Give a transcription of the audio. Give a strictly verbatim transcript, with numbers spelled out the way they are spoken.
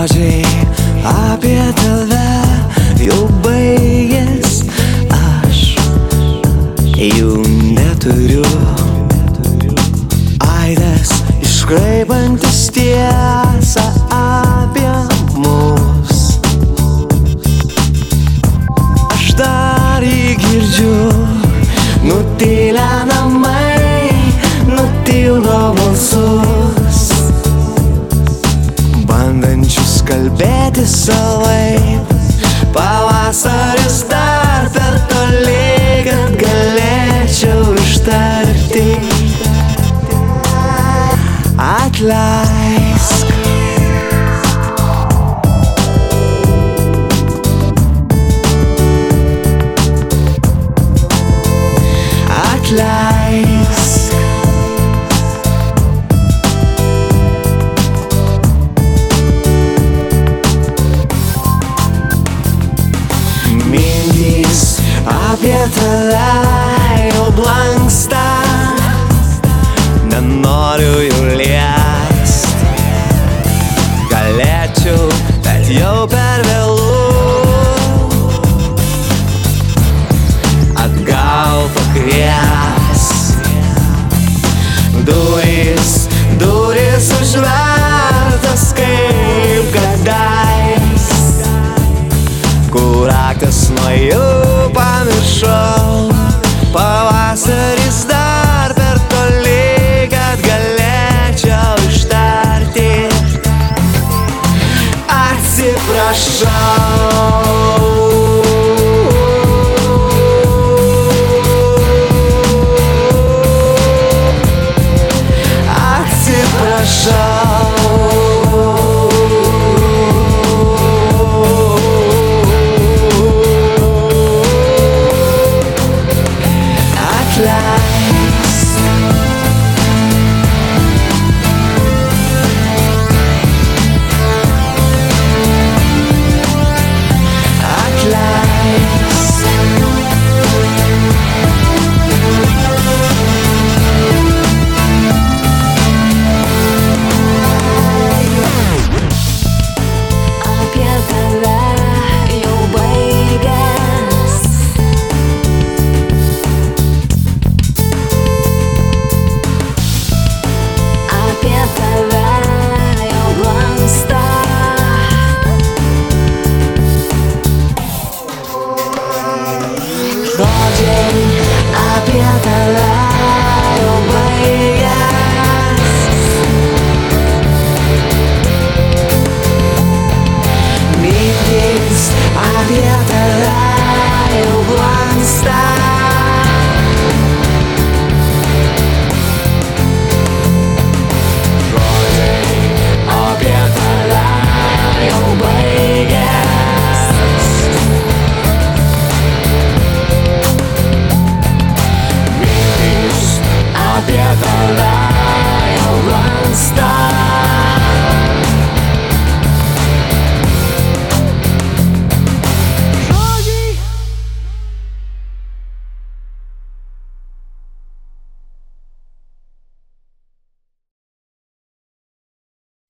Žodžiai apie tave jau baigės, aš jų neturiu. Aidas iškraipantis tiesą apie mus, aš dar jį girdžiu. Nutilę namai, nutildo balsus, bandančius kalbėti savaip. Pavasaris dar per toli, kad galėčiau ištarti. Atleisk. Atleisk. Mintys apie tave jau blanksta, nenoriu jų liest. Galėčiau, bet jau per vėlu atgal pakvies. Durys, durys užvertas kaip kadais, kur raktas nuo jų pamiršau. Pavasaris dar per toli, kad galėčiau ištarti. Atsiprašau. Žodžiai apie tave jau baigės, mintys apie tave jau blanksta. Žodžiai apie tave jau baigės. Apie tave jau blanksta.